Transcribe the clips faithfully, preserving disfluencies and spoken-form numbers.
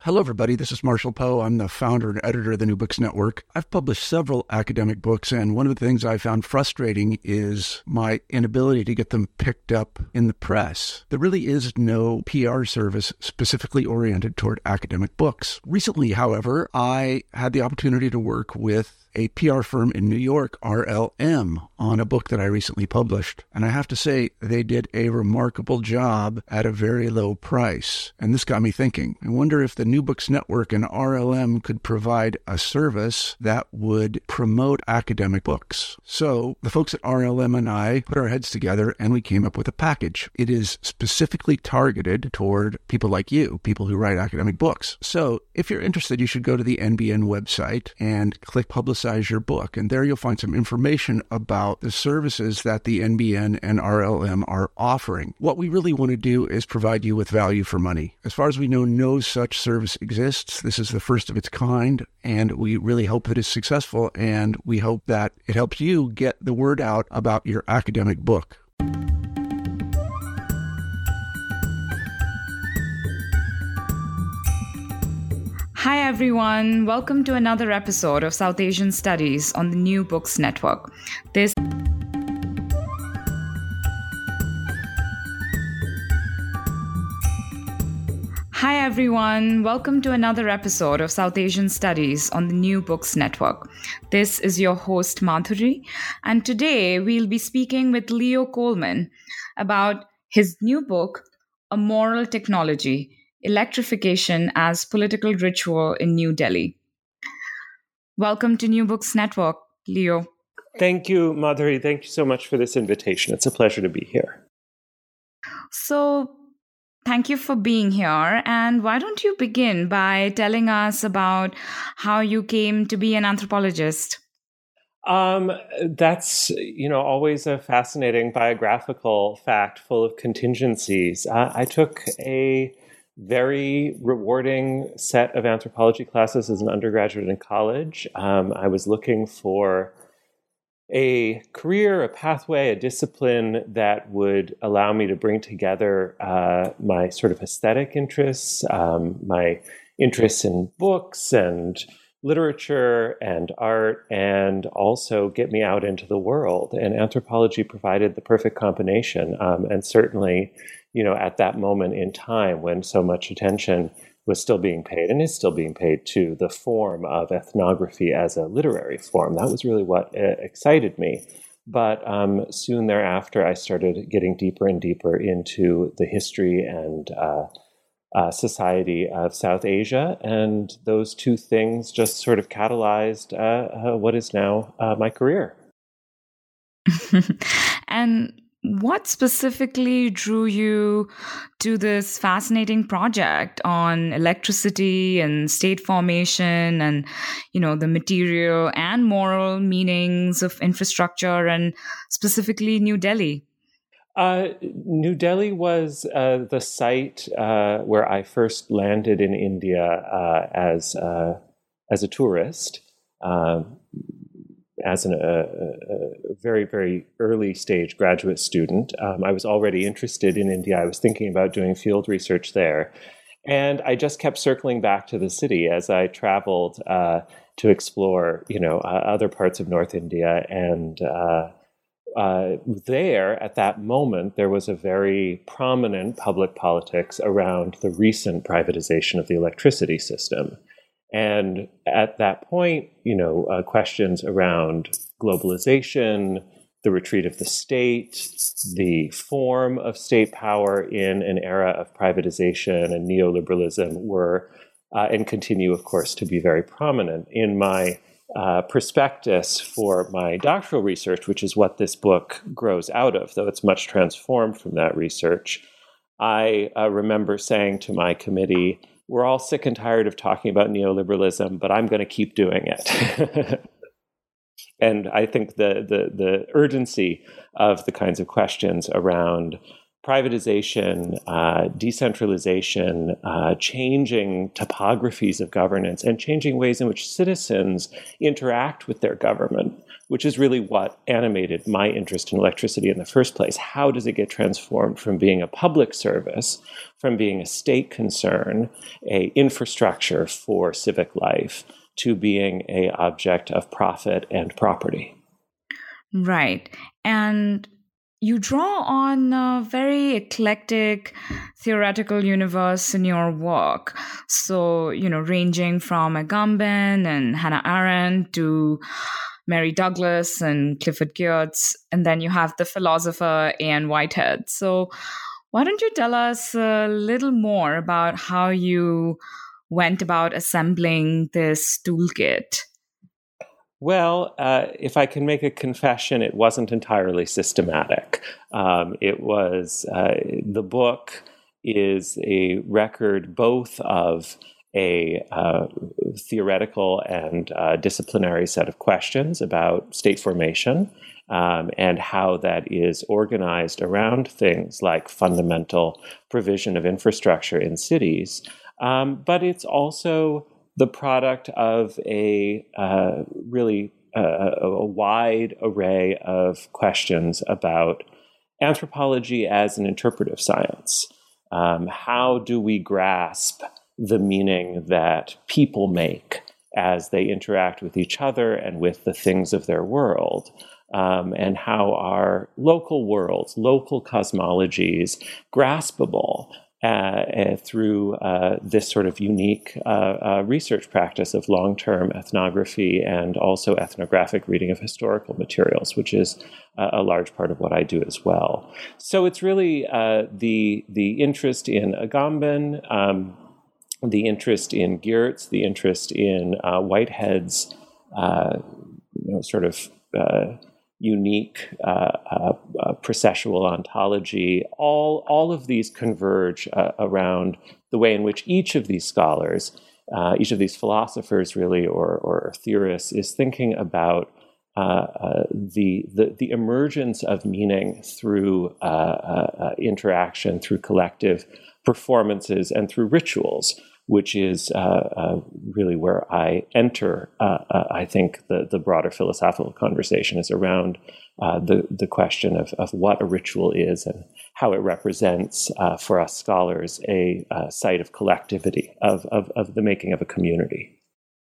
Hello, everybody. This is Marshall Poe. I'm the founder and editor of the New Books Network. I've published several academic books, and one of the things I found frustrating is my inability to get them picked up in the press. There really is no P R service specifically oriented toward academic books. Recently, however, I had the opportunity to work with a P R firm in New York, R L M, on a book that I recently published. And I have to say, they did a remarkable job at a very low price. And this got me thinking. I wonder if the New Books Network and R L M could provide a service that would promote academic books. So the folks at R L M and I put our heads together and we came up with a package. It is specifically targeted toward people like you, people who write academic books. So if you're interested, you should go to the N B N website and click Publicize your book. And there you'll find some information about the services that the N B N and R L M are offering. What we really want to do is provide you with value for money. As far as we know, no such service exists. This is the first of its kind, and we really hope that it's successful, and we hope that it helps you get the word out about your academic book. Hi everyone, welcome to another episode of South Asian Studies on the New Books Network. This Hi everyone, welcome to another episode of South Asian Studies on the New Books Network. This is your host Madhuri, and today we'll be speaking with Leo Coleman about his new book, A Moral Technology: Electrification as Political Ritual in New Delhi. Welcome to New Books Network, Leo. Thank you, Madhuri. Thank you so much for this invitation. It's a pleasure to be here. So, thank you for being here. And why don't you begin by telling us about how you came to be an anthropologist? Um, that's, you know, always a fascinating biographical fact full of contingencies. Uh, I took a very rewarding set of anthropology classes as an undergraduate in college. Um, I was looking for a career, a pathway, a discipline that would allow me to bring together uh, my sort of aesthetic interests, um, my interests in books and literature and art, and also get me out into the world. And anthropology provided the perfect combination. Um, and certainly, you know, at that moment in time when so much attention was still being paid and is still being paid to the form of ethnography as a literary form, that was really what uh, excited me. But um, soon thereafter, I started getting deeper and deeper into the history and uh, uh, society of South Asia. And those two things just sort of catalyzed uh, uh, what is now uh, my career. And what specifically drew you to this fascinating project on electricity and state formation and, you know, the material and moral meanings of infrastructure, and specifically New Delhi? Uh, New Delhi was uh, the site uh, where I first landed in India uh, as uh, as a tourist. Uh, as an, a, a very, very early stage graduate student. Um, I was already interested in India. I was thinking about doing field research there. And I just kept circling back to the city as I traveled uh, to explore, you know, uh, other parts of North India. And uh, uh, there, at that moment, there was a very prominent public politics around the recent privatization of the electricity system. And at that point, you know, uh, questions around globalization, the retreat of the state, the form of state power in an era of privatization and neoliberalism were, uh, and continue, of course, to be very prominent. In my uh, prospectus for my doctoral research, which is what this book grows out of, though it's much transformed from that research, I uh, remember saying to my committee, we're all sick and tired of talking about neoliberalism, but I'm going to keep doing it. And I think the, the the urgency of the kinds of questions around privatization, uh, decentralization, uh, changing topographies of governance, and changing ways in which citizens interact with their government which is really what animated my interest in electricity in the first place. How does it get transformed from being a public service, from being a state concern, a infrastructure for civic life, to being a object of profit and property? Right. And you draw on a very eclectic theoretical universe in your work. So, you know, ranging from Agamben and Hannah Arendt to Mary Douglas and Clifford Geertz. And then you have the philosopher A N Whitehead. So why don't you tell us a little more about how you went about assembling this toolkit? Well, uh, if I can make a confession, it wasn't entirely systematic. Um, it was, uh, the book is a record both of a uh, theoretical and uh, disciplinary set of questions about state formation um, and how that is organized around things like fundamental provision of infrastructure in cities. Um, but it's also the product of a uh, really uh, a wide array of questions about anthropology as an interpretive science. Um, how do we grasp the meaning that people make as they interact with each other and with the things of their world? Um, and how are local worlds, local cosmologies graspable Uh, uh, through uh, this sort of unique uh, uh, research practice of long-term ethnography and also ethnographic reading of historical materials, which is uh, a large part of what I do as well. So it's really uh, the the interest in Agamben, um, the interest in Geertz, the interest in uh, Whitehead's uh, you know, sort of uh, unique uh, uh, uh, processual ontology, all, all of these converge uh, around the way in which each of these scholars, uh, each of these philosophers really, or, or theorists, is thinking about uh, uh, the, the, the emergence of meaning through uh, uh, interaction, through collective performances, and through rituals, which is uh, uh, really where I enter, uh, uh, I think, the, the broader philosophical conversation is around uh, the, the question of, of what a ritual is and how it represents, uh, for us scholars, a, a site of collectivity, of, of, of the making of a community.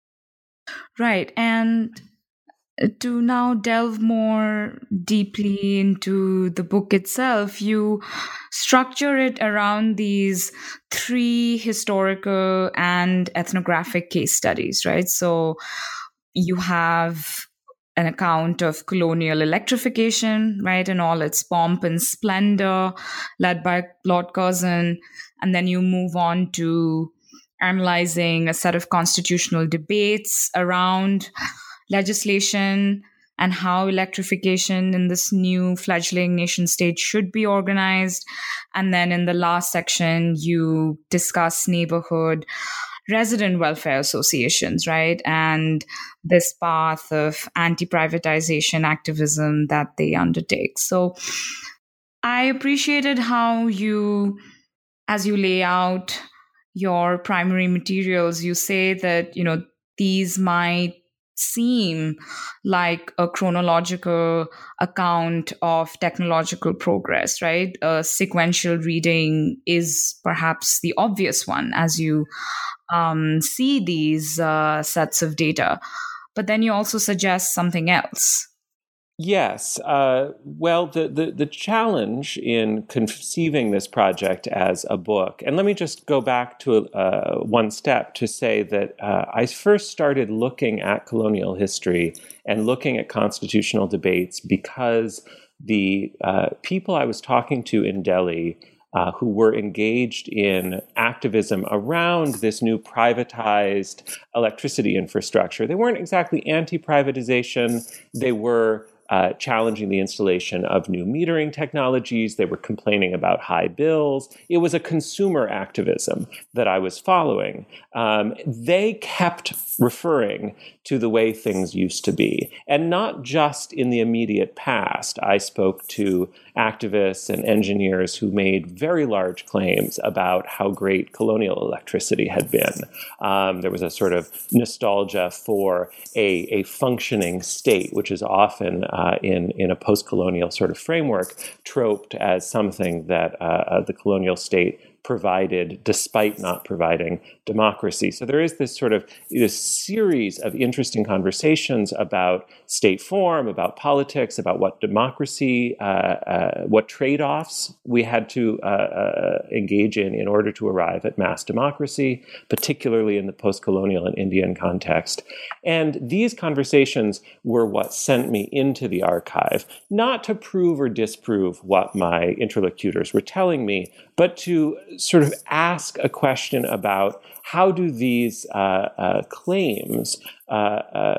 Right. And to now delve more deeply into the book itself, you structure it around these three historical and ethnographic case studies, right? So you have an account of colonial electrification, right, in all its pomp and splendor, led by Lord Curzon. And then you move on to analyzing a set of constitutional debates around legislation and how electrification in this new fledgling nation state should be organized. And then in the last section, you discuss neighborhood resident welfare associations, right? And this path of anti-privatization activism that they undertake. So I appreciated how you, as you lay out your primary materials, you say that, you know, these might seem like a chronological account of technological progress, right? A sequential reading is perhaps the obvious one as you um, see these uh, sets of data. But then you also suggest something else. Yes. Uh, well, the, the, the challenge in conceiving this project as a book, and let me just go back to uh, one step to say that uh, I first started looking at colonial history and looking at constitutional debates because the uh, people I was talking to in Delhi Uh, who were engaged in activism around this new privatized electricity infrastructure. They weren't exactly anti-privatization. They were uh, challenging the installation of new metering technologies. They were complaining about high bills. It was a consumer activism that I was following. Um, they kept referring to the way things used to be, and not just in the immediate past. I spoke to activists and engineers who made very large claims about how great colonial electricity had been. Um, there was a sort of nostalgia for a, a functioning state, which is often uh, in, in a post-colonial sort of framework troped as something that uh, uh, the colonial state provided despite not providing democracy. So there is this sort of this series of interesting conversations about state form, about politics, about what democracy, uh, uh, what trade-offs we had to uh, uh, engage in in order to arrive at mass democracy, particularly in the post-colonial and Indian context. And these conversations were what sent me into the archive, not to prove or disprove what my interlocutors were telling me, but to sort of ask a question about how do these uh, uh, claims, uh, uh,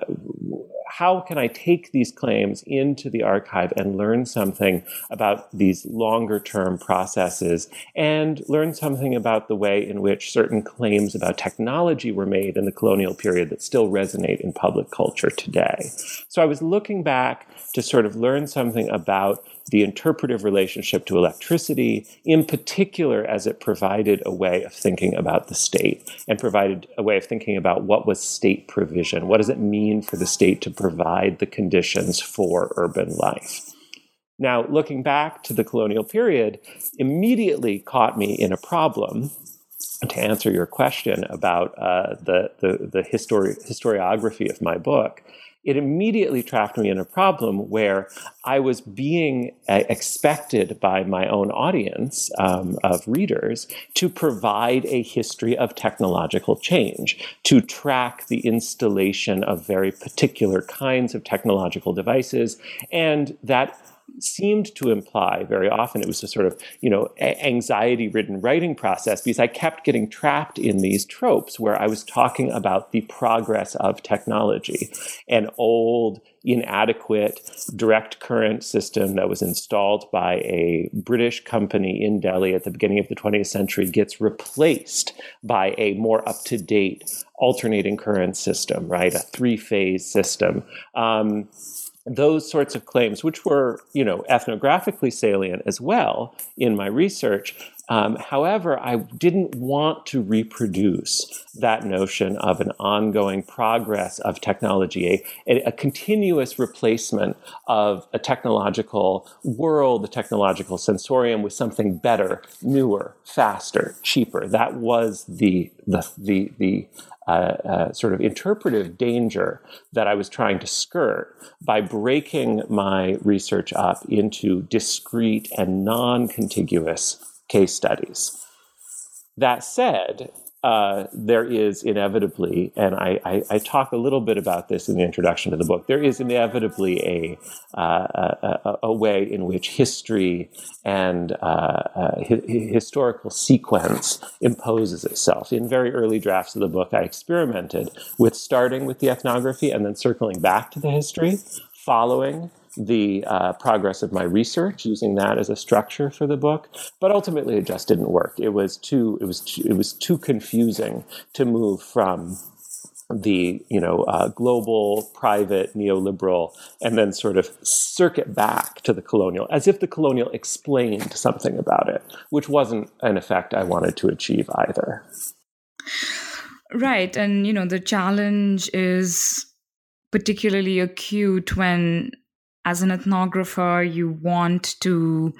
how can I take these claims into the archive and learn something about these longer term processes and learn something about the way in which certain claims about technology were made in the colonial period that still resonate in public culture today. So I was looking back to sort of learn something about the interpretive relationship to electricity, in particular as it provided a way of thinking about the state and provided a way of thinking about what was state provision. What does it mean for the state to provide the conditions for urban life? Now, looking back to the colonial period immediately caught me in a problem. To answer your question about uh, the, the, the histori- historiography of my book, it immediately trapped me in a problem where I was being uh, expected by my own audience um, of readers to provide a history of technological change, to track the installation of very particular kinds of technological devices, and that seemed to imply very often it was a sort of, you know, anxiety-ridden writing process because I kept getting trapped in these tropes where I was talking about the progress of technology. An old, inadequate direct current system that was installed by a British company in Delhi at the beginning of the twentieth century gets replaced by a more up-to-date alternating current system, right? A three-phase system. Um, Those sorts of claims, which were, you know, ethnographically salient as well in my research. Um, however, I didn't want to reproduce that notion of an ongoing progress of technology, a, a continuous replacement of a technological world, a technological sensorium with something better, newer, faster, cheaper. That was the the the the Uh, uh, sort of interpretive danger that I was trying to skirt by breaking my research up into discrete and non-contiguous case studies. That said, uh, there is inevitably, and I, I, I talk a little bit about this in the introduction to the book, there is inevitably a, uh, a, a way in which history and uh, uh, hi- historical sequence imposes itself. In very early drafts of the book, I experimented with starting with the ethnography and then circling back to the history, following the uh, progress of my research, using that as a structure for the book, but ultimately it just didn't work. It was too it was too, it was too confusing to move from the you know uh, global, private, neoliberal, and then sort of circuit back to the colonial, as if the colonial explained something about it, which wasn't an effect I wanted to achieve either. Right, and you know the challenge is particularly acute when, as an ethnographer, you want to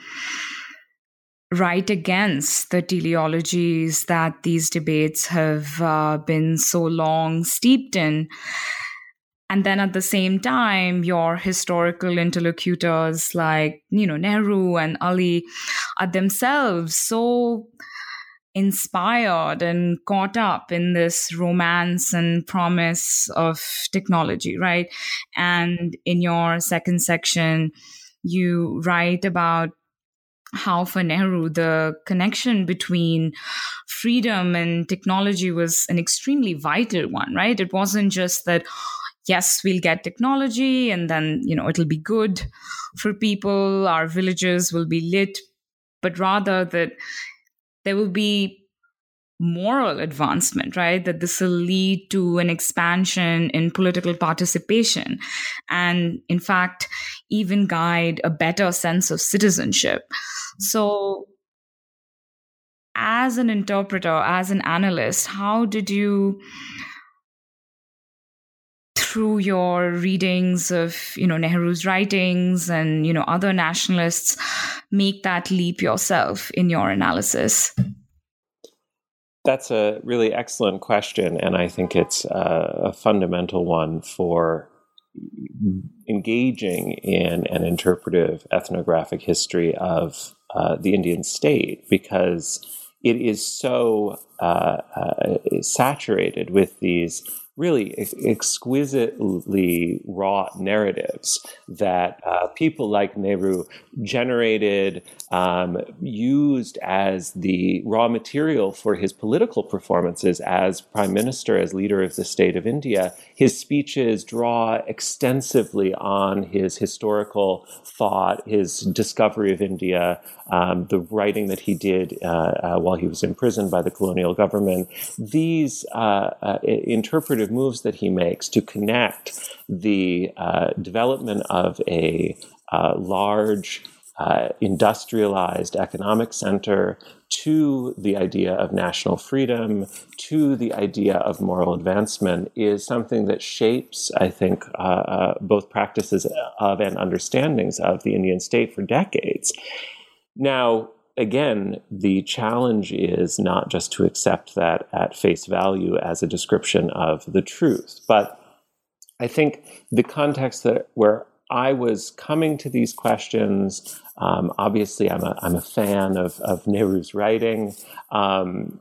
write against the teleologies that these debates have uh, been so long steeped in. And then at the same time, your historical interlocutors like, you know, Nehru and Ali are themselves so inspired and caught up in this romance and promise of technology, right? And in your second section, you write about how for Nehru, the connection between freedom and technology was an extremely vital one, right? It wasn't just that yes, we'll get technology and then, you know, it'll be good for people, our villages will be lit, but rather that there will be moral advancement, right? That this will lead to an expansion in political participation and, in fact, even guide a better sense of citizenship. So, as an interpreter, as an analyst, how did you, through your readings of, you know, Nehru's writings and, you know, other nationalists, make that leap yourself in your analysis? That's a really excellent question, and I think it's a, a fundamental one for engaging in an interpretive ethnographic history of uh, the Indian state, because it is so uh, uh, saturated with these really ex- exquisitely wrought narratives that uh, people like Nehru generated, um, used as the raw material for his political performances as prime minister, as leader of the state of India. His speeches draw extensively on his historical thought, his discovery of India, um, the writing that he did uh, uh, while he was imprisoned by the colonial government. These uh, uh, interpretive moves that he makes to connect the uh, development of a uh, large uh, industrialized economic center to the idea of national freedom, to the idea of moral advancement, is something that shapes, I think, uh, uh, both practices of and understandings of the Indian state for decades. Now, again, the challenge is not just to accept that at face value as a description of the truth, but I think the context that where I was coming to these questions, um, obviously I'm a, I'm a fan of, of Nehru's writing. Um,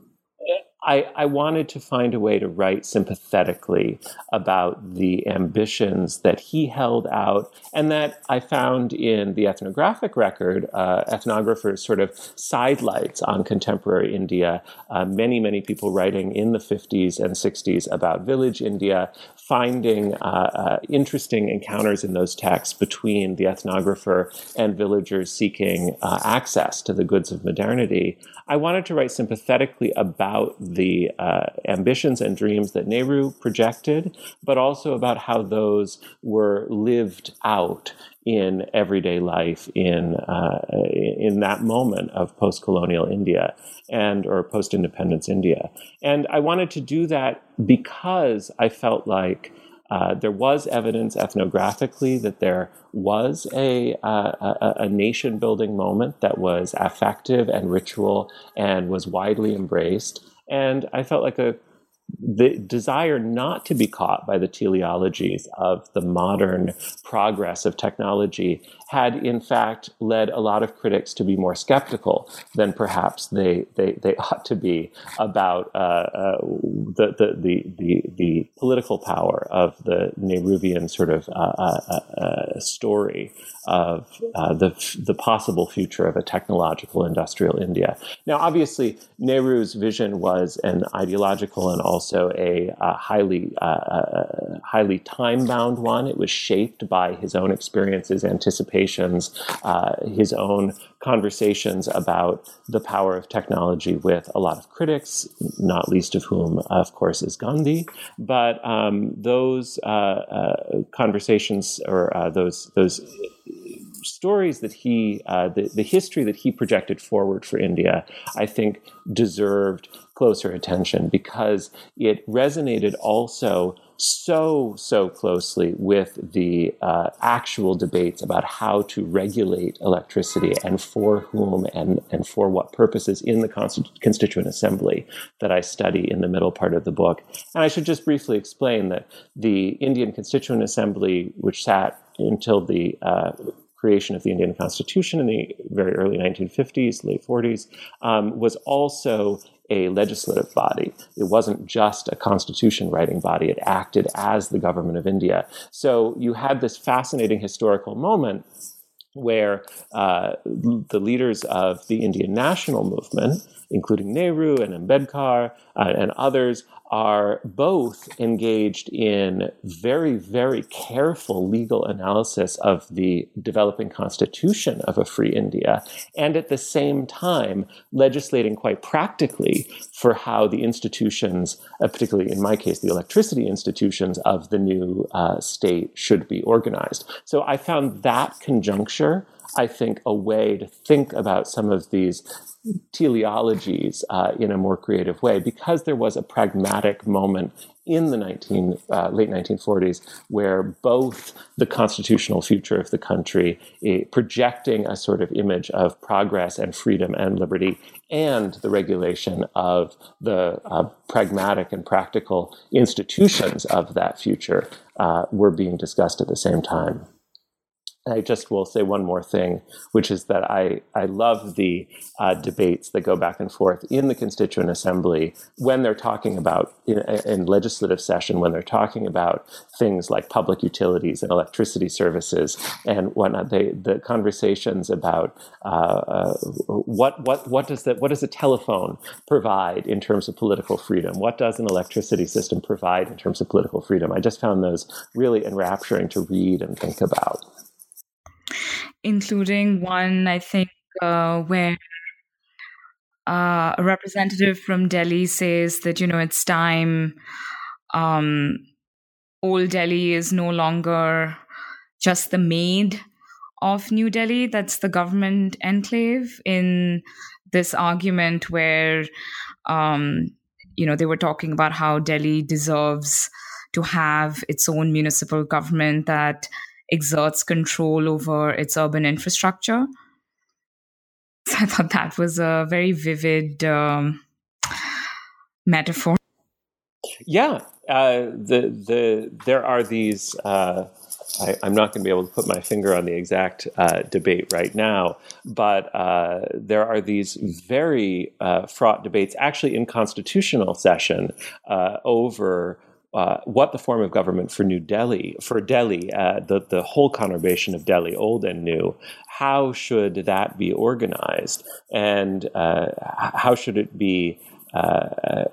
I, I wanted to find a way to write sympathetically about the ambitions that he held out and that I found in the ethnographic record, uh, ethnographers' sort of sidelights on contemporary India, uh, many, many people writing in the fifties and sixties about village India, finding uh, uh, interesting encounters in those texts between the ethnographer and villagers seeking uh, access to the goods of modernity. I wanted to write sympathetically about the uh, ambitions and dreams that Nehru projected, but also about how those were lived out in everyday life in uh, in that moment of post-colonial India and or post-independence India. And I wanted to do that because I felt like Uh, there was evidence ethnographically that there was a, uh, a, a nation-building moment that was affective and ritual and was widely embraced. And I felt like a the desire not to be caught by the teleologies of the modern progress of technology had, in fact, led a lot of critics to be more skeptical than perhaps they they, they ought to be about uh, uh, the, the the the the political power of the Nehruvian sort of uh, uh, uh, story of uh, the the possible future of a technological industrial India. Now, obviously, Nehru's vision was an ideological and also a uh, highly uh, uh, highly time-bound one. It was shaped by his own experiences, anticipations, uh, his own conversations about the power of technology with a lot of critics, not least of whom, of course, is Gandhi. But um, those uh, uh, conversations or uh, those those stories that he, uh, the, the history that he projected forward for India, I think deserved closer attention because it resonated also so, so closely with the uh, actual debates about how to regulate electricity and for whom and, and for what purposes in the Constitu- Constituent Assembly that I study in the middle part of the book. And I should just briefly explain that the Indian Constituent Assembly, which sat until the uh, creation of the Indian Constitution in the very early nineteen fifties, late forties, um, was also a legislative body. It wasn't just a constitution writing body. It acted as the government of India. So you had this fascinating historical moment where uh, the leaders of the Indian national movement, including Nehru and Ambedkar uh, and others, are both engaged in very, very careful legal analysis of the developing constitution of a free India, and at the same time legislating quite practically for how the institutions, uh, particularly in my case, the electricity institutions of the new uh, state should be organized. So I found that conjuncture, I think, a way to think about some of these teleologies uh, in a more creative way, because there was a pragmatic moment in the nineteen, uh, late nineteen forties where both the constitutional future of the country, eh, projecting a sort of image of progress and freedom and liberty, and the regulation of the uh, pragmatic and practical institutions of that future uh, were being discussed at the same time. I just will say one more thing, which is that I, I love the uh, debates that go back and forth in the Constituent Assembly when they're talking about, in, in legislative session, when they're talking about things like public utilities and electricity services and whatnot. They, the conversations about uh, uh, what what what does the what does a telephone provide in terms of political freedom? What does an electricity system provide in terms of political freedom? I just found those really enrapturing to read and think about. Including one, I think, uh, where uh, a representative from Delhi says that, you know, it's time. Um, Old Delhi is no longer just the maid of New Delhi. That's the government enclave in this argument where, um, you know, they were talking about how Delhi deserves to have its own municipal government that exerts control over its urban infrastructure. So I thought that was a very vivid um, metaphor. Yeah, uh, the the there are these. Uh, I, I'm not going to be able to put my finger on the exact uh, debate right now, but uh, there are these very uh, fraught debates, actually in constitutional session, uh, over Uh, what the form of government for New Delhi, for Delhi, uh, the, the whole conurbation of Delhi, old and new, how should that be organized? And uh, how should it be, uh,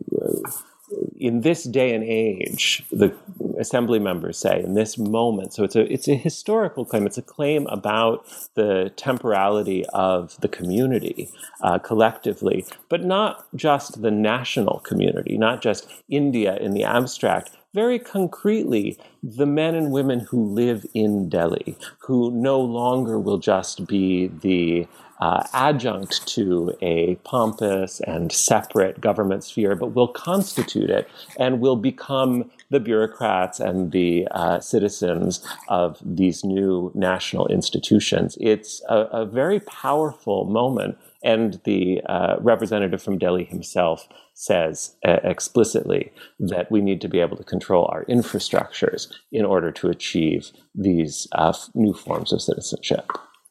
in this day and age, the assembly members say, in this moment. So it's a it's a historical claim. It's a claim about the temporality of the community uh, collectively, but not just the national community, not just India in the abstract. Very concretely, the men and women who live in Delhi, who no longer will just be the Uh, adjunct to a pompous and separate government sphere, but will constitute it and will become the bureaucrats and the uh, citizens of these new national institutions. It's a, a very powerful moment, and the uh, representative from Delhi himself says uh, explicitly that we need to be able to control our infrastructures in order to achieve these uh, new forms of citizenship.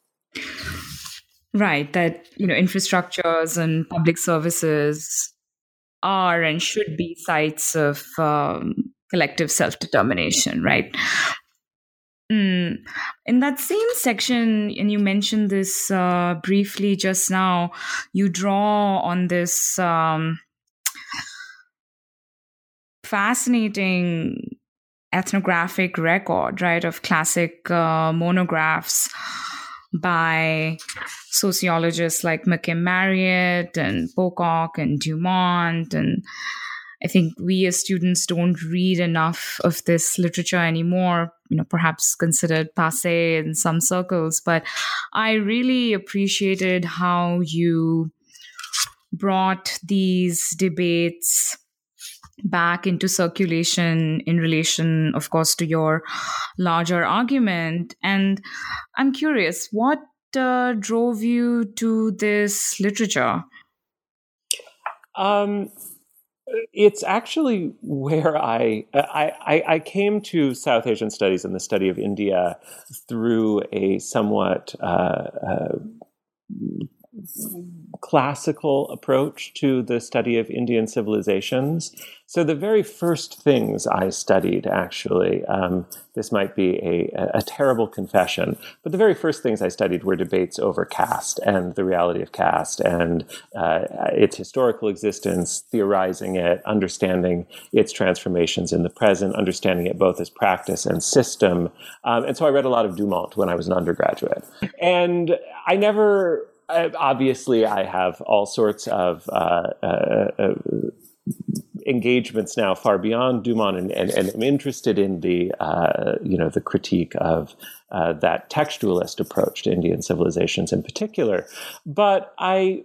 Right, that, you know, infrastructures and public services are and should be sites of um, collective self-determination, right? Mm. In that same section, and you mentioned this uh, briefly just now, you draw on this um, fascinating ethnographic record, right, of classic uh, monographs by sociologists like McKim Marriott and Pocock and Dumont. And I think we as students don't read enough of this literature anymore, you know, perhaps considered passé in some circles. But I really appreciated how you brought these debates back into circulation in relation, of course, to your larger argument. And I'm curious, what uh, drove you to this literature? Um, it's actually where I, I I came to South Asian studies and the study of India through a somewhat uh, uh, classical approach to the study of Indian civilizations. So the very first things I studied, actually, um, this might be a, a terrible confession, but the very first things I studied were debates over caste and the reality of caste and uh, its historical existence, theorizing it, understanding its transformations in the present, understanding it both as practice and system. Um, and so I read a lot of Dumont when I was an undergraduate. And I never... Obviously, I have all sorts of uh, uh, uh, engagements now far beyond Dumont, and, and, and I'm interested in the uh, you know the critique of uh, that textualist approach to Indian civilizations in particular. But I,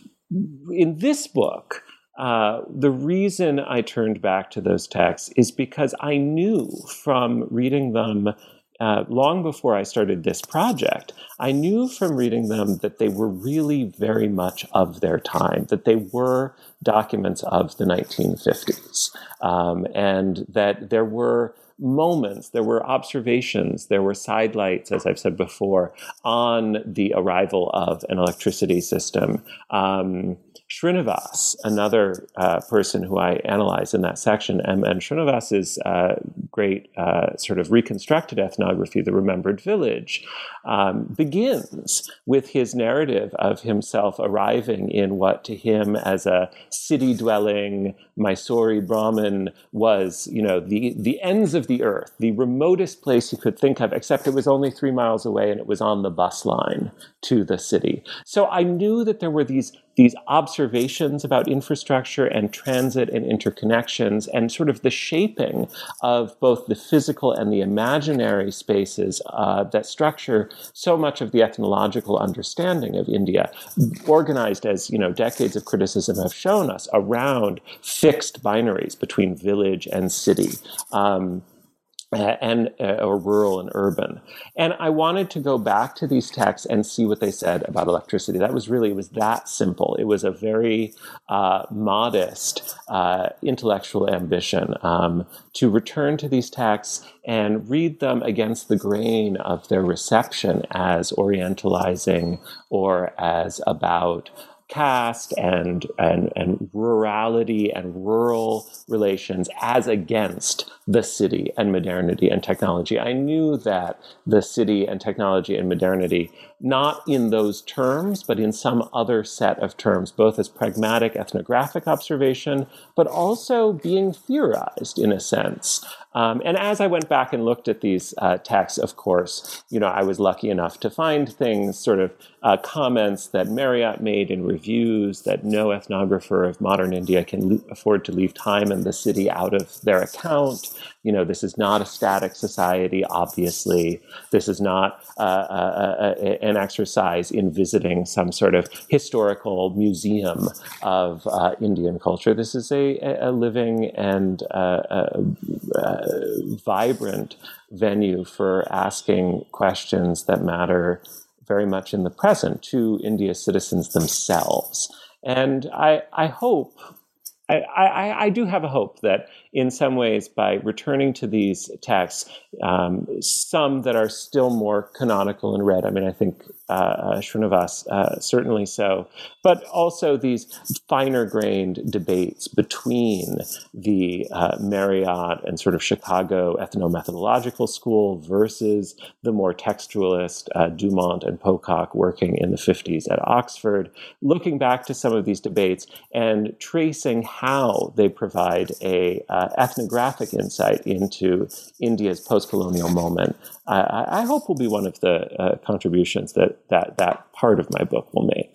in this book, uh, the reason I turned back to those texts is because I knew from reading them. Uh, long before I started this project, I knew from reading them that they were really very much of their time, that they were documents of the nineteen fifties, um, and that there were moments, there were observations, there were sidelights, as I've said before, on the arrival of an electricity system. Um, Srinivas, another uh, person who I analyze in that section, and, and Srinivas's uh, great uh, sort of reconstructed ethnography, The Remembered Village, um, begins with his narrative of himself arriving in what to him as a city-dwelling Mysore Brahmin was, you know, the, the ends of the earth, the remotest place he could think of, except it was only three miles away and it was on the bus line to the city. So I knew that there were these these observations about infrastructure and transit and interconnections and sort of the shaping of both the physical and the imaginary spaces uh, that structure so much of the ethnological understanding of India, organized as, you know, decades of criticism have shown us around fixed binaries between village and city. Um, Uh, and uh, or rural and urban. And I wanted to go back to these texts and see what they said about electricity. That was really, it was that simple. It was a very uh, modest uh, intellectual ambition um, to return to these texts and read them against the grain of their reception as orientalizing or as about caste and, and, and rurality and rural relations as against the city and modernity and technology. I knew that the city and technology and modernity, not in those terms, but in some other set of terms, both as pragmatic ethnographic observation, but also being theorized in a sense. Um, and as I went back and looked at these uh, texts, of course, you know, I was lucky enough to find things, sort of uh, comments that Marriott made in reviews that no ethnographer of modern India can le- afford to leave time and the city out of their account. You know, this is not a static society, obviously. This is not uh, uh, uh, an exercise in visiting some sort of historical museum of uh, Indian culture. This is a, a living and uh, uh, uh, vibrant venue for asking questions that matter very much in the present to India's citizens themselves. And I, I hope, I, I, I do have a hope that in some ways, by returning to these texts, um, some that are still more canonical and read, I mean, I think uh, Srinivas, uh, certainly so, but also these finer-grained debates between the uh, Marriott and sort of Chicago ethnomethodological school versus the more textualist uh, Dumont and Pocock working in the fifties at Oxford, looking back to some of these debates and tracing how they provide a uh, Uh, ethnographic insight into India's post-colonial moment, I, I hope will be one of the uh, contributions that, that that part of my book will make.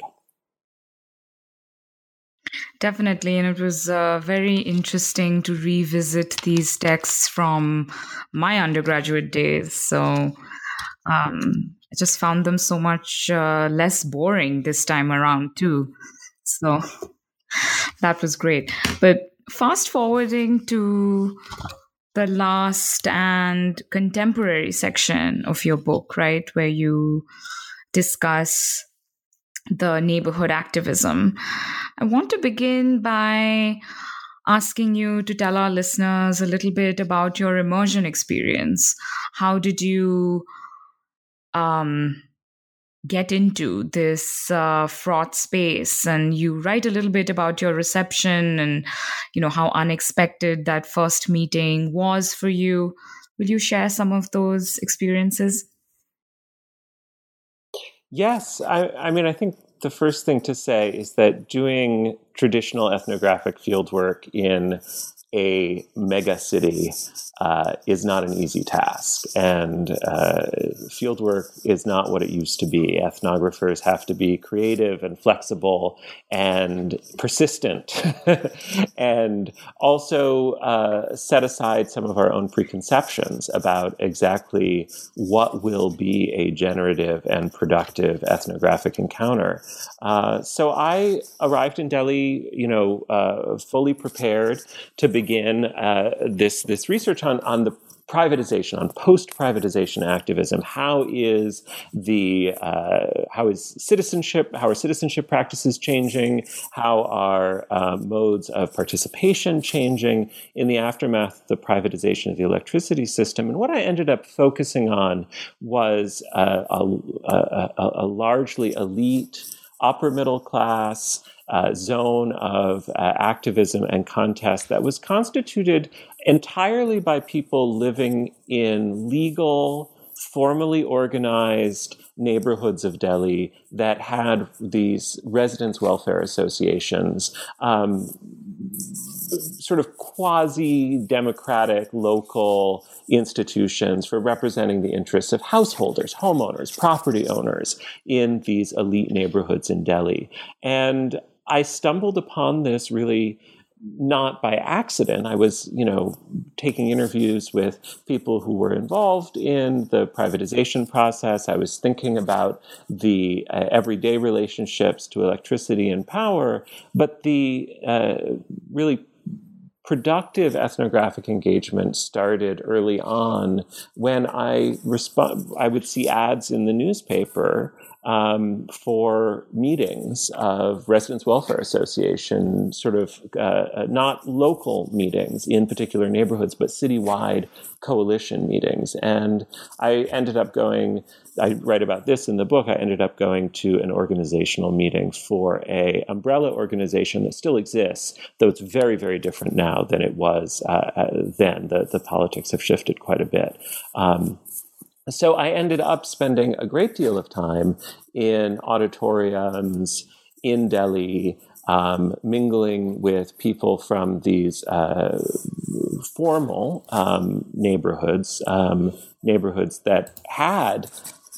Definitely, and it was uh, very interesting to revisit these texts from my undergraduate days. So um, I just found them so much uh, less boring this time around too. So that was great. But fast forwarding to the last and contemporary section of your book, right, where you discuss the neighborhood activism, I want to begin by asking you to tell our listeners a little bit about your immersion experience. How did you um, get into this uh, fraught space. And you write a little bit about your reception and, you know, how unexpected that first meeting was for you. Will you share some of those experiences? Yes. I, I mean, I think the first thing to say is that doing traditional ethnographic fieldwork in a mega city uh, is not an easy task. And uh, fieldwork is not what it used to be. Ethnographers have to be creative and flexible and persistent and also uh, set aside some of our own preconceptions about exactly what will be a generative and productive ethnographic encounter. Uh, so I arrived in Delhi, you know, uh, fully prepared to begin uh, this this research on on the privatization, on post-privatization activism. How is the uh, how is citizenship? How are citizenship practices changing? How are uh, modes of participation changing in the aftermath of the privatization of the electricity system? And what I ended up focusing on was uh, a, a, a, a largely elite, upper middle class uh, zone of uh, activism and contest that was constituted entirely by people living in legal, formally organized neighborhoods of Delhi that had these residents' welfare associations, um, sort of quasi-democratic local institutions for representing the interests of householders, homeowners, property owners in these elite neighborhoods in Delhi. And I stumbled upon this really not by accident. I was, you know, taking interviews with people who were involved in the privatization process. I was thinking about the uh, everyday relationships to electricity and power, but the uh, really productive ethnographic engagement started early on when I resp- I would see ads in the newspaper Um, for meetings of Residents' Welfare Association, sort of uh, not local meetings in particular neighborhoods, but citywide coalition meetings. And I ended up going, I write about this in the book, I ended up going to an organizational meeting for a umbrella organization that still exists, though it's very, very different now than it was uh, then. The, the politics have shifted quite a bit. Um, So I ended up spending a great deal of time in auditoriums in Delhi, um, mingling with people from these uh, formal um, neighborhoods, um, neighborhoods that had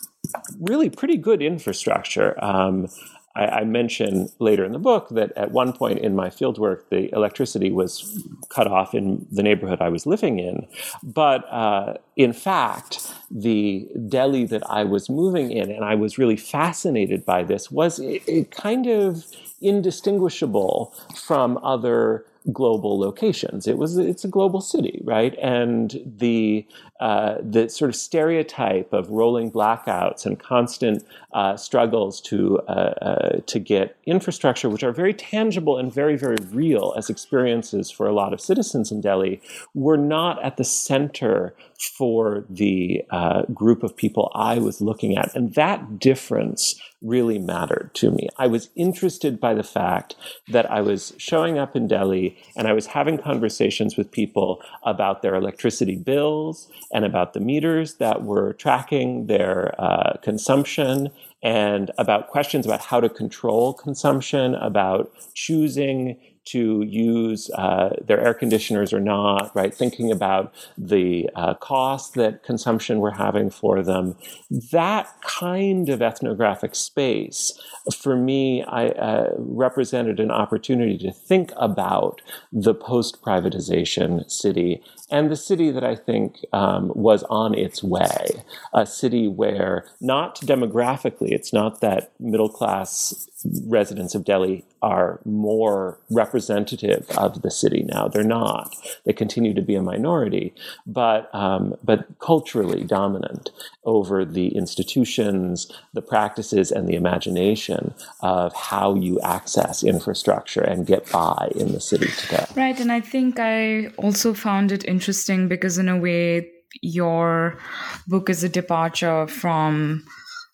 really pretty good infrastructure. Um, I, I mention later in the book that at one point in my fieldwork, the electricity was cut off in the neighborhood I was living in. But uh, in fact, the Delhi that I was moving in, and I was really fascinated by this, was it, it kind of indistinguishable from other global locations. It was it's a global city, right? And the uh, the sort of stereotype of rolling blackouts and constant uh, struggles to uh, uh, to get infrastructure, which are very tangible and very, very real as experiences for a lot of citizens in Delhi, were not at the center for the uh, group of people I was looking at. And that difference really mattered to me. I was interested by the fact that I was showing up in Delhi and I was having conversations with people about their electricity bills and about the meters that were tracking their uh, consumption, and about questions about how to control consumption, about choosing to use uh, their air conditioners or not, right? Thinking about the uh, cost that consumption were having for them. That kind of ethnographic space, for me, I uh, represented an opportunity to think about the post-privatization city and the city that I think um, was on its way, a city where not demographically, it's not that middle-class residents of Delhi are more representative of the city now. They're not. They continue to be a minority, but um, but culturally dominant over the institutions, the practices, and the imagination of how you access infrastructure and get by in the city today. Right, and I think I also found it interesting because in a way, your book is a departure from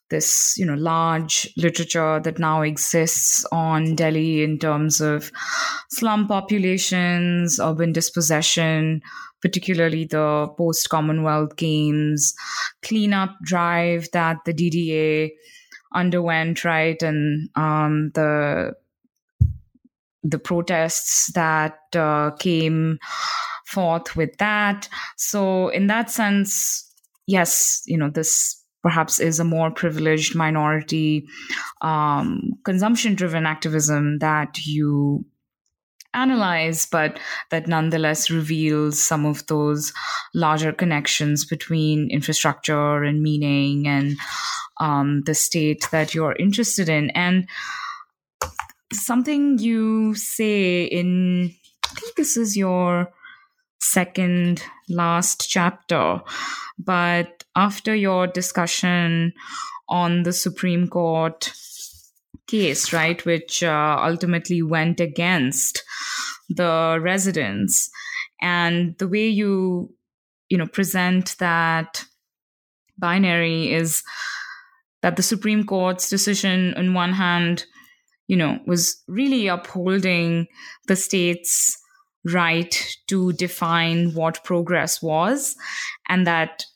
this, you know, large literature that now exists on Delhi in terms of slum populations, urban dispossession, particularly the post-Commonwealth Games cleanup drive that the D D A underwent, right? And um, the the protests that uh, came forth with that. So in that sense, yes, you know, this perhaps is a more privileged minority um, consumption-driven activism that you analyze, but that nonetheless reveals some of those larger connections between infrastructure and meaning and um, the state that you're interested in. And something you say in, I think this is your second last chapter, but after your discussion on the Supreme Court case, right, which uh, ultimately went against the residents, and the way you, you know, present that binary is that the Supreme Court's decision, on one hand, you know, was really upholding the state's right to define what progress was, and that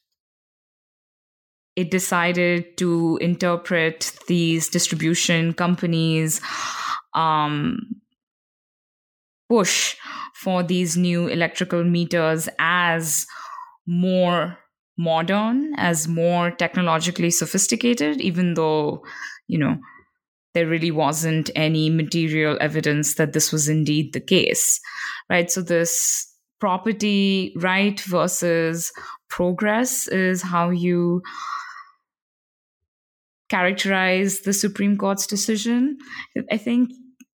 it decided to interpret these distribution companies' um, push for these new electrical meters as more modern, as more technologically sophisticated, even though, you know, there really wasn't any material evidence that this was indeed the case, right? So this property right versus progress is how you characterize the Supreme Court's decision, I think.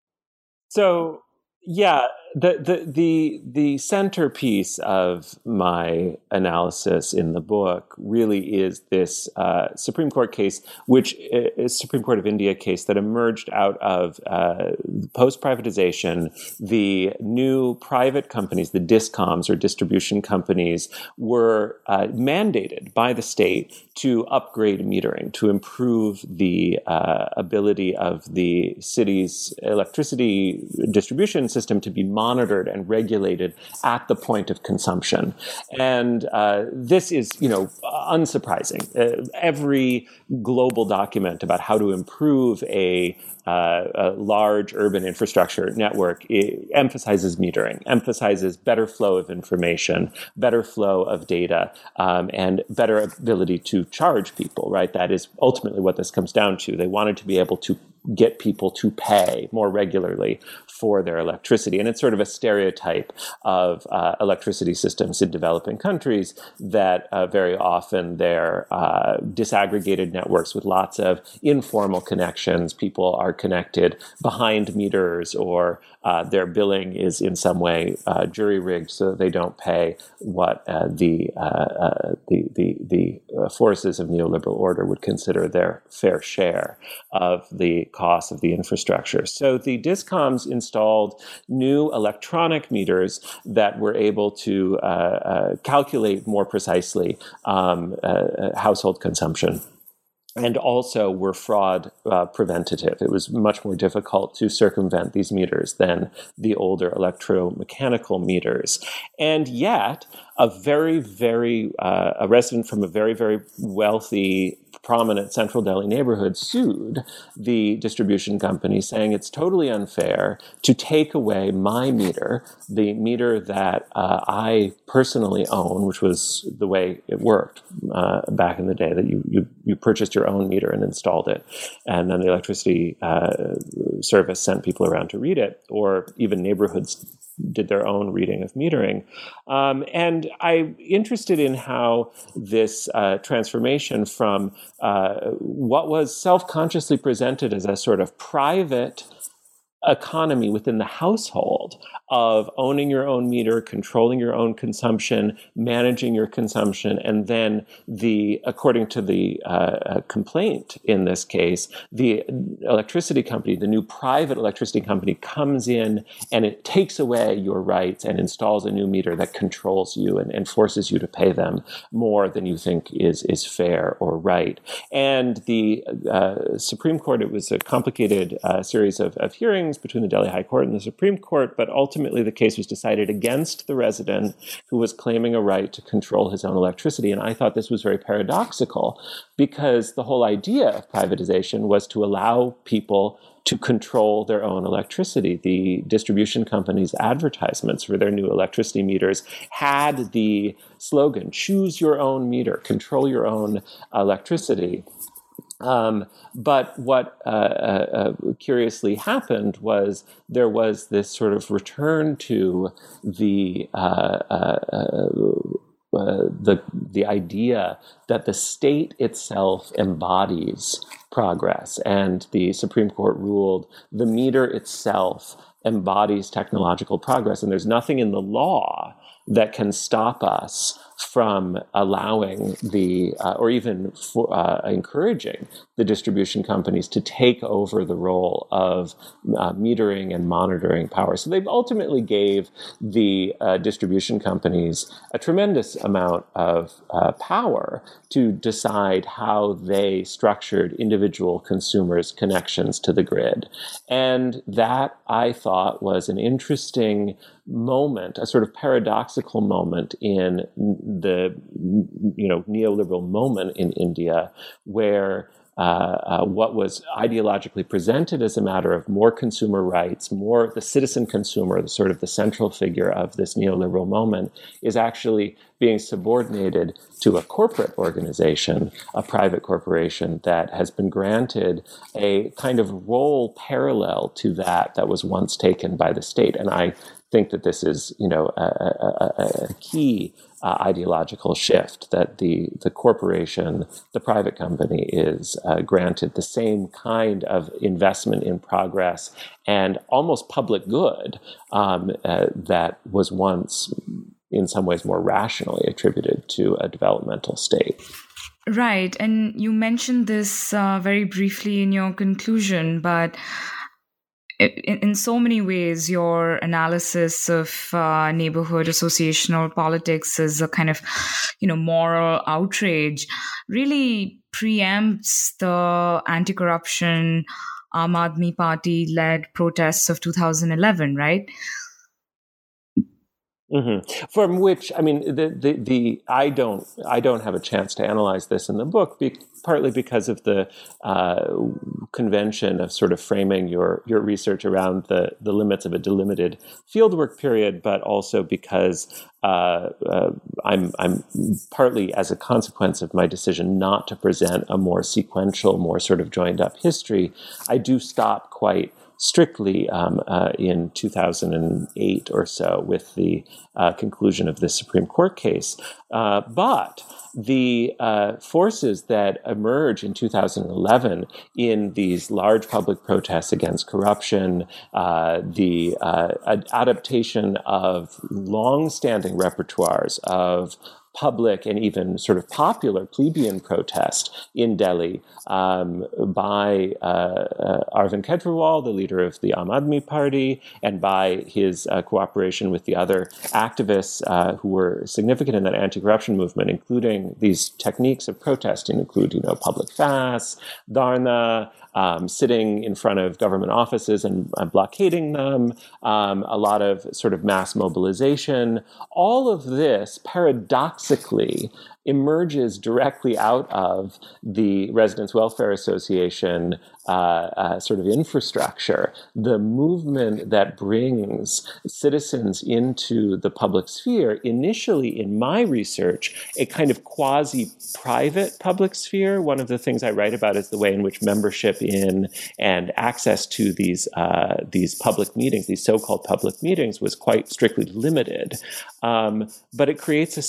So, yeah, the the the the centerpiece of my analysis in the book really is this uh, Supreme Court case, which is Supreme Court of India case that emerged out of uh, post-privatization. The new private companies, the DISCOMs or distribution companies, were uh, mandated by the state to upgrade metering, to improve the uh, ability of the city's electricity distribution system to be monitored and regulated at the point of consumption. And uh, this is, you know, unsurprising. Uh, every global document about how to improve a Uh, a large urban infrastructure network, it emphasizes metering, emphasizes better flow of information, better flow of data, um, and better ability to charge people, right? That is ultimately what this comes down to. They wanted to be able to get people to pay more regularly for their electricity. And it's sort of a stereotype of uh, electricity systems in developing countries that uh, very often they're uh, disaggregated networks with lots of informal connections. People are connected behind meters, or uh, their billing is in some way uh, jury-rigged so that they don't pay what uh, the, uh, uh, the the the uh, forces of neoliberal order would consider their fair share of the cost of the infrastructure. So the DISCOMs installed new electronic meters that were able to uh, uh, calculate more precisely um, uh, household consumption, and also were fraud uh, preventative. It was much more difficult to circumvent these meters than the older electromechanical meters. And yet, a very, very, uh, a resident from a very, very wealthy, prominent central Delhi neighborhood sued the distribution company, saying it's totally unfair to take away my meter, the meter that uh, I personally own, which was the way it worked uh, back in the day, that you, you, you purchased your own meter and installed it, and then the electricity uh, service sent people around to read it, or even neighborhoods did their own reading of metering. Um, and I'm interested in how this uh, transformation from uh, what was self-consciously presented as a sort of private economy within the household of owning your own meter, controlling your own consumption, managing your consumption, and then the, according to the uh, complaint in this case, the electricity company, the new private electricity company, comes in and it takes away your rights and installs a new meter that controls you and, and forces you to pay them more than you think is is fair or right. And the uh, Supreme Court, it was a complicated uh, series of, of hearings between the Delhi High Court and the Supreme Court, but ultimately the case was decided against the resident who was claiming a right to control his own electricity. And I thought this was very paradoxical, because the whole idea of privatization was to allow people to control their own electricity. The distribution companies' advertisements for their new electricity meters had the slogan, choose your own meter, control your own electricity. Um, but what uh, uh, curiously happened was there was this sort of return to the uh, uh, uh, the the idea that the state itself embodies progress, and the Supreme Court ruled the meter itself embodies technological progress, and there's nothing in the law that can stop us from allowing the, uh, or even for, uh, encouraging the distribution companies to take over the role of uh, metering and monitoring power. So they've ultimately gave the uh, distribution companies a tremendous amount of uh, power to decide how they structured individual consumers' connections to the grid. And that, I thought, was an interesting moment, a sort of paradoxical moment in the, you know, neoliberal moment in India, where Uh, uh, what was ideologically presented as a matter of more consumer rights, more the citizen consumer, the sort of the central figure of this neoliberal moment, is actually being subordinated to a corporate organization, a private corporation that has been granted a kind of role parallel to that that was once taken by the state. And I think that this is, you know, a, a, a key uh, ideological shift, that the, the corporation, the private company, is uh, granted the same kind of investment in progress and almost public good um, uh, that was once, in some ways, more rationally attributed to a developmental state. Right. And you mentioned this uh, very briefly in your conclusion, but in, in so many ways, your analysis of uh, neighborhood associational politics as a kind of, you know, moral outrage really preempts the anti-corruption Aam Aadmi Party-led protests of two thousand eleven, right? Mm-hmm. From which, I mean, the, the the I don't I don't have a chance to analyze this in the book, be, partly because of the uh, convention of sort of framing your your research around the the limits of a delimited fieldwork period, but also because uh, uh, I'm I'm partly as a consequence of my decision not to present a more sequential, more sort of joined up history. I do stop quite strictly um, uh, in two thousand eight or so with the uh, conclusion of this Supreme Court case. Uh, but the uh, forces that emerge in two thousand eleven in these large public protests against corruption, uh, the uh, ad- adaptation of long-standing repertoires of public and even sort of popular plebeian protest in Delhi um, by uh, uh, Arvind Kejriwal, the leader of the Aam Aadmi Party, and by his uh, cooperation with the other activists uh, who were significant in that anti-corruption movement, including these techniques of protesting, include, you know, public fasts, dharna, Um, sitting in front of government offices and uh, blockading them, um, a lot of sort of mass mobilization. All of this paradoxically emerges directly out of the Residents' Welfare Association uh, uh, sort of infrastructure, the movement that brings citizens into the public sphere, initially in my research, a kind of quasi-private public sphere. One of the things I write about is the way in which membership in and access to these uh, these public meetings, these so-called public meetings, was quite strictly limited. Um, but it creates a space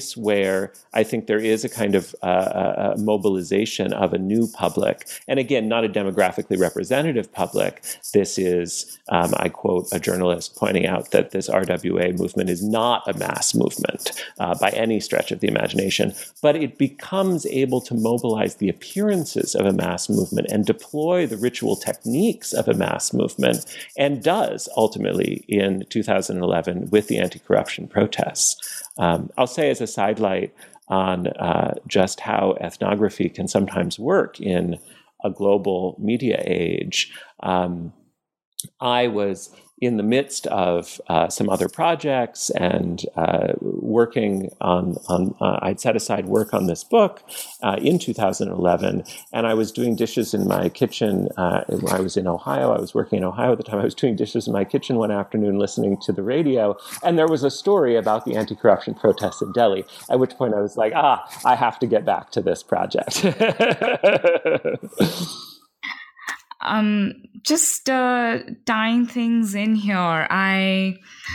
place where I think there is a kind of uh, a mobilization of a new public. And again, not a demographically representative public. This is, um, I quote a journalist pointing out that this R W A movement is not a mass movement uh, by any stretch of the imagination, but it becomes able to mobilize the appearances of a mass movement and deploy the ritual techniques of a mass movement, and does ultimately in two thousand eleven with the anti-corruption protests. Um, I'll say as a sidelight on uh, just how ethnography can sometimes work in a global media age. Um, I was in the midst of uh, some other projects and uh, working on, on uh, I'd set aside work on this book uh, in two thousand eleven, and I was doing dishes in my kitchen. Uh, when I was in Ohio, I was working in Ohio at the time. I was doing dishes in my kitchen one afternoon, listening to the radio, and there was a story about the anti-corruption protests in Delhi, at which point I was like, ah, I have to get back to this project. Um, just uh, tying things in here, I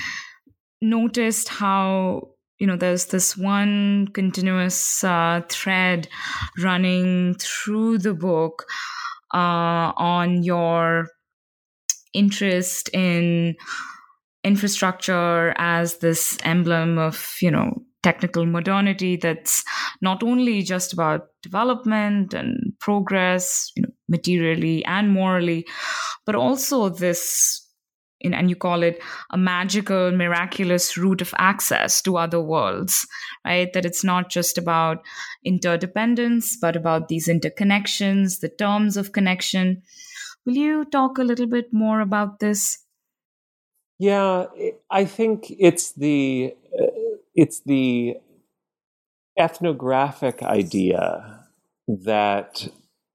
noticed how, you know, there's this one continuous uh, thread running through the book uh, on your interest in infrastructure as this emblem of, you know, technical modernity that's not only just about development and progress, you know, materially and morally, but also this, and you call it a magical, miraculous route of access to other worlds, right? That it's not just about interdependence, but about these interconnections, the terms of connection. Will you talk a little bit more about this? Yeah, I think it's the uh, it's the ethnographic idea that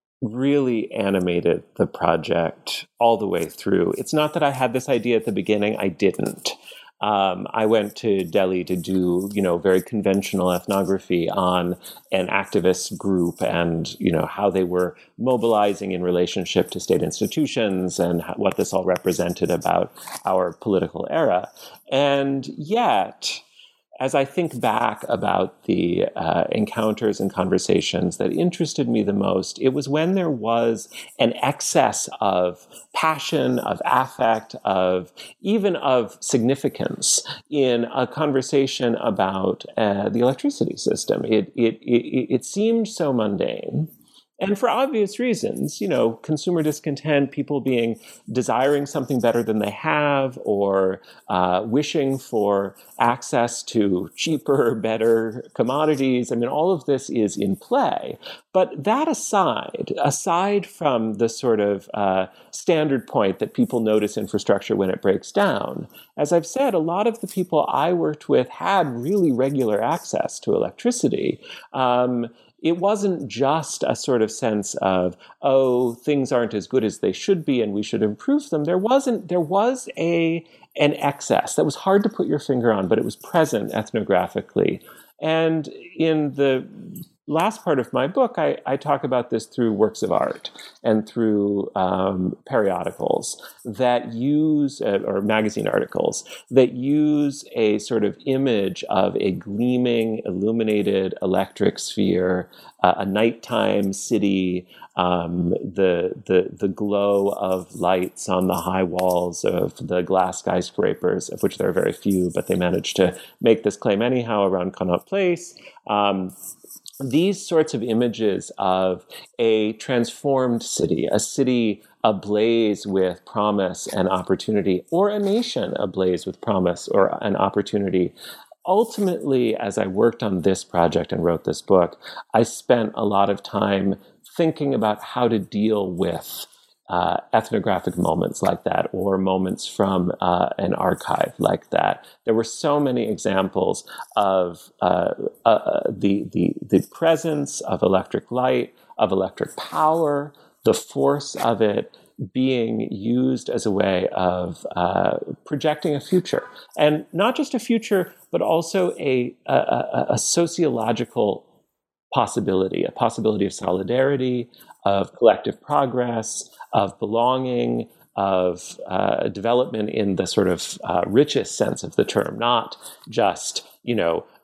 really animated the project all the way through. It's not that I had this idea at the beginning. I didn't. Um, I went to Delhi to do, you know, very conventional ethnography on an activist group and, you know, how they were mobilizing in relationship to state institutions and what this all represented about our political era. And yet, as I think back about the uh, encounters and conversations that interested me the most, it was when there was an excess of passion, of affect, of even of significance in a conversation about uh, the electricity system. It, it, it, it seemed so mundane. And for obvious reasons, you know, consumer discontent, people being desiring something better than they have, or uh, wishing for access to cheaper, better commodities. I mean, all of this is in play. But that aside, aside from the sort of uh, standard point that people notice infrastructure when it breaks down, as I've said, a lot of the people I worked with had really regular access to electricity. Um, It wasn't just a sort of sense of, oh, things aren't as good as they should be and we should improve them. There wasn't, there was a, an excess that was hard to put your finger on, but it was present ethnographically. And in the last part of my book, I, I talk about this through works of art and through um, periodicals that use, uh, or magazine articles, that use a sort of image of a gleaming, illuminated electric sphere, uh, a nighttime city, um, the, the, the glow of lights on the high walls of the glass skyscrapers, of which there are very few, but they managed to make this claim anyhow around Connaught Place. Um, These sorts of images of a transformed city, a city ablaze with promise and opportunity, or a nation ablaze with promise or an opportunity. Ultimately, as I worked on this project and wrote this book, I spent a lot of time thinking about how to deal with Uh, ethnographic moments like that, or moments from uh, an archive like that. There were so many examples of uh, uh, the, the, the presence of electric light, of electric power, the force of it being used as a way of uh, projecting a future. And not just a future, but also a, a, a sociological possibility, a possibility of solidarity, of collective progress, of belonging, of uh, development in the sort of uh, richest sense of the term, not just, you know,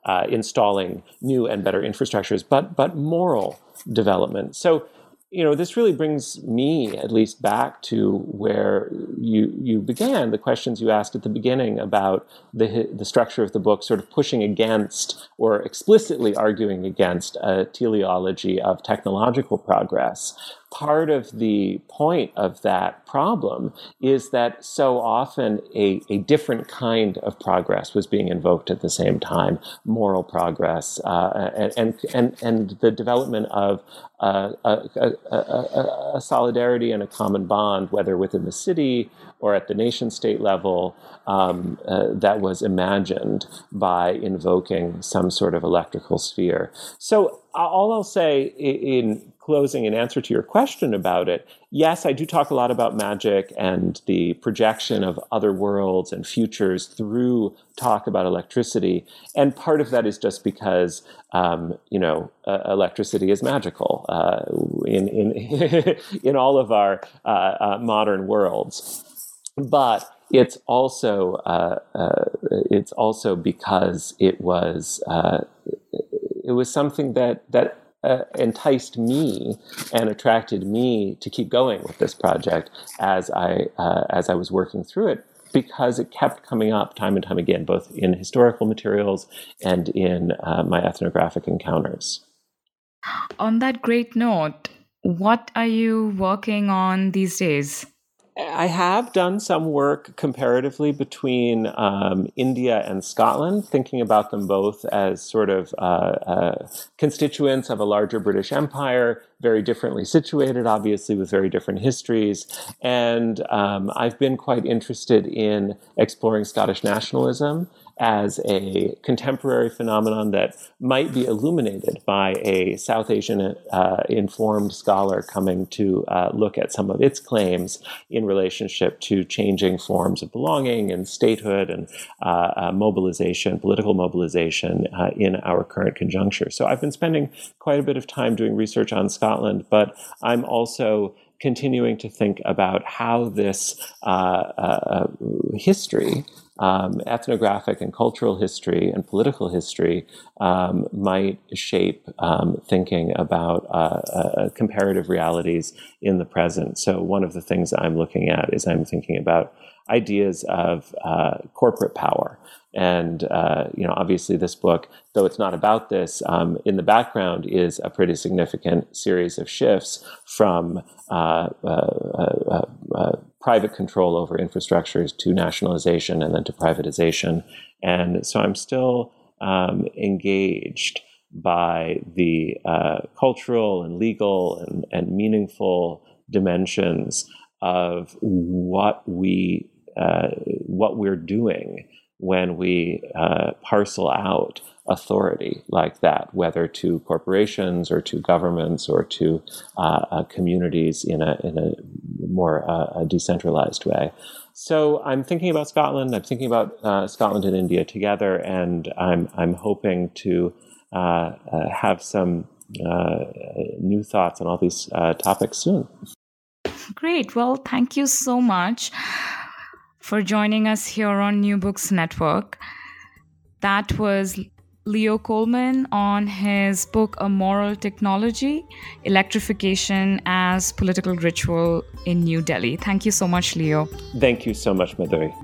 uh, installing new and better infrastructures, but but moral development. So, you know, this really brings me, at least, back to where you you began, the questions you asked at the beginning about the the structure of the book, sort of pushing against or explicitly arguing against a teleology of technological progress. Part of the point of that problem is that so often a, a different kind of progress was being invoked at the same time, moral progress, uh, and, and and and the development of uh, a, a, a, a solidarity and a common bond, whether within the city or at the nation-state level, um, uh, that was imagined by invoking some sort of electrical sphere. So all I'll say in closing, in answer to your question about it, yes, I do talk a lot about magic and the projection of other worlds and futures through talk about electricity. And part of that is just because, um, you know, uh, electricity is magical uh, in in in all of our uh, uh, modern worlds. But it's also uh, uh, it's also because it was uh, it was something that that. Uh, enticed me and attracted me to keep going with this project as I uh, as I was working through it, because it kept coming up time and time again, both in historical materials and in uh, my ethnographic encounters. On that great note, what are you working on these days? I have done some work comparatively between um, India and Scotland, thinking about them both as sort of uh, uh, constituents of a larger British Empire, very differently situated, obviously, with very different histories. And um, I've been quite interested in exploring Scottish nationalism as a contemporary phenomenon that might be illuminated by a South Asian uh, informed scholar coming to uh, look at some of its claims in relationship to changing forms of belonging and statehood and uh, uh, mobilization, political mobilization uh, in our current conjuncture. So I've been spending quite a bit of time doing research on Scotland, but I'm also continuing to think about how this uh, uh, history, um, ethnographic and cultural history and political history, um, might shape um, thinking about uh, uh, comparative realities in the present. So one of the things I'm looking at is I'm thinking about ideas of uh, corporate power. And, uh, you know, obviously this book, though it's not about this, um, in the background is a pretty significant series of shifts from uh, uh, uh, uh, private control over infrastructures to nationalization and then to privatization. And so I'm still um, engaged by the uh, cultural and legal and, and meaningful dimensions of what we uh, what we're doing when we uh, parcel out authority like that, whether to corporations or to governments or to uh, uh, communities in a in a more uh, a decentralized way. So I'm thinking about Scotland. I'm thinking about uh, Scotland and India together, and I'm I'm hoping to uh, uh, have some uh, new thoughts on all these uh, topics soon. Great. Well, thank you so much for joining us here on New Books Network. That was Leo Coleman on his book, A Moral Technology, Electrification as Political Ritual in New Delhi. Thank you so much, Leo. Thank you so much, Madhuri.